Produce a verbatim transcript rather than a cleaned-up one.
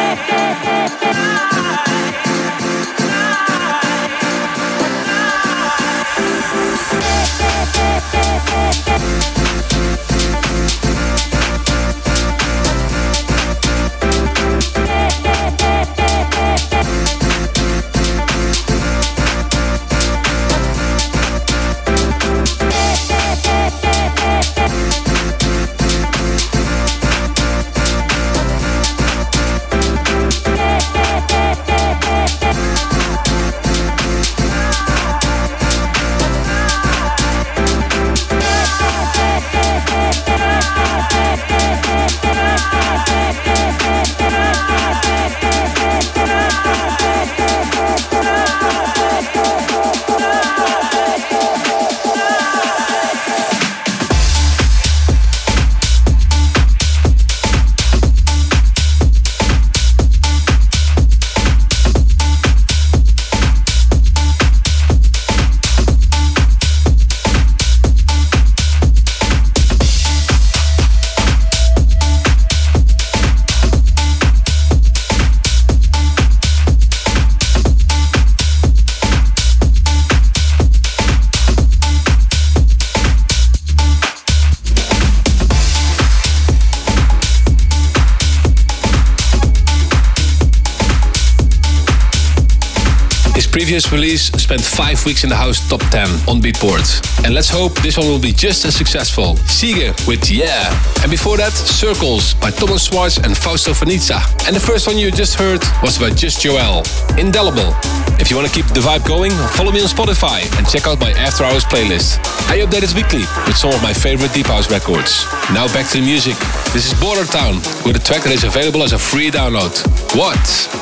Previous release spent five weeks in the house top ten on Beatport. And let's hope this one will be just as successful. Siege with Yeah. And before that, Circles by Thomas Schwartz and Fausto Fanizza. And the first one you just heard was by Just Joel, Indelible. If you want to keep the vibe going, follow me on Spotify and check out my After Hours playlist. I update it weekly with some of my favorite Deep House records. Now back to the music. This is Border Town with a track that is available as a free download. What?